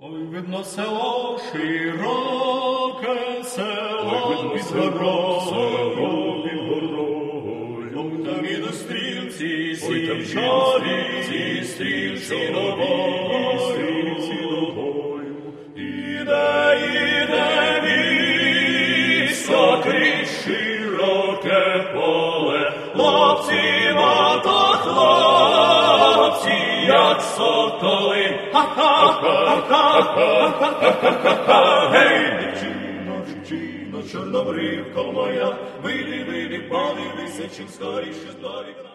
Ой, видно село широке, село під горою, ой, там ідуть стрільці, січові, стрільці до бою. Іде військо крізь широке поле, хлопці, мато хлопці, як соколи. Гей, дівчино, чорнобривко моя, вийди, подивися, чим скоріше здорі.